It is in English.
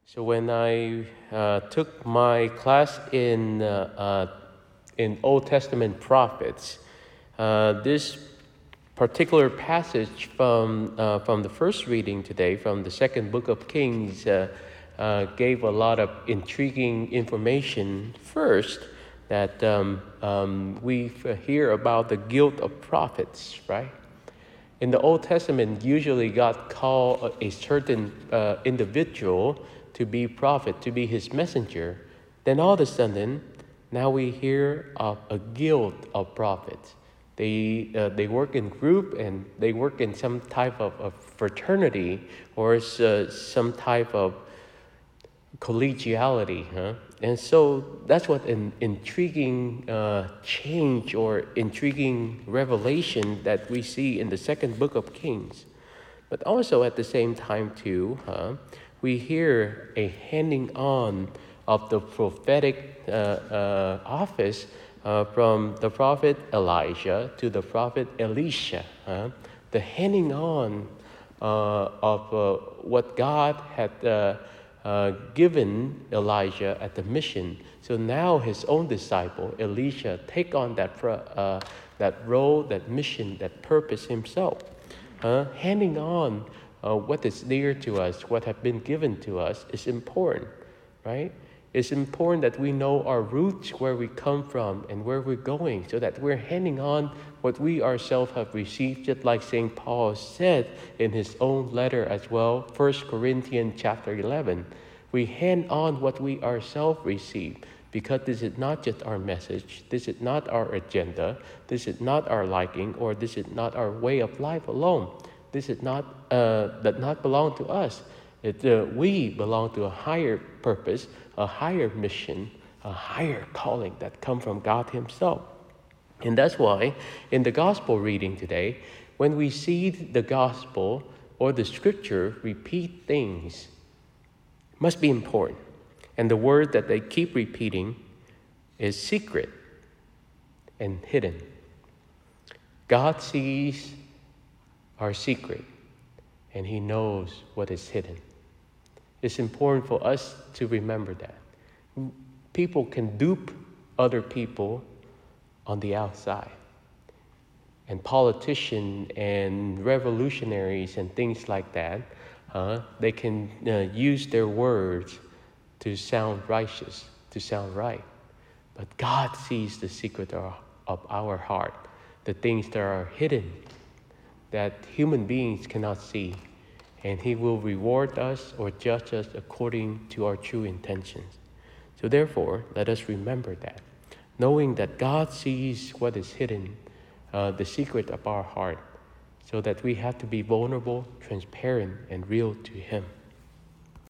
So when I took my class in Old Testament prophets, this particular passage from the first reading today, from the second book of Kings, gave a lot of intriguing information. First, that we hear about the guilt of prophets, right? In the Old Testament, usually God called a certain individual to be prophet, to be his messenger. Then all of a sudden, now we hear of a guild of prophets. They work in group and they work in some type of fraternity or some type of collegiality, huh? And so that's what an intriguing change or intriguing revelation that we see in the second book of Kings. But also at the same time too, we hear a handing on of the prophetic office from the prophet Elijah to the prophet Elisha. The handing on of what God had given Elijah at the mission. So now his own disciple, Elisha, take on that role, that mission, that purpose himself. Handing on what is dear to us, what have been given to us is important, right? It's important that we know our roots, where we come from and where we're going, so that we're handing on what we ourselves have received, just like St. Paul said in his own letter as well, 1 Corinthians chapter 11. We hand on what we ourselves received, because this is not just our message, this is not our agenda, this is not our liking, or this is not our way of life alone. This is not does not belong to us. We belong to a higher purpose, a higher mission, a higher calling that come from God himself. And that's why in the gospel reading today, when we see the gospel or the scripture repeat things, must be important. And the word that they keep repeating is secret and hidden. God sees our secret, and he knows what is hidden. It's important for us to remember that. People can dupe other people on the outside. And politicians and revolutionaries and things like that, they can use their words to sound righteous, to sound right. But God sees the secret of our heart, the things that are hidden, that human beings cannot see. And he will reward us or judge us according to our true intentions. So therefore, let us remember that, knowing that God sees what is hidden, the secret of our heart, so that we have to be vulnerable, transparent, and real to him.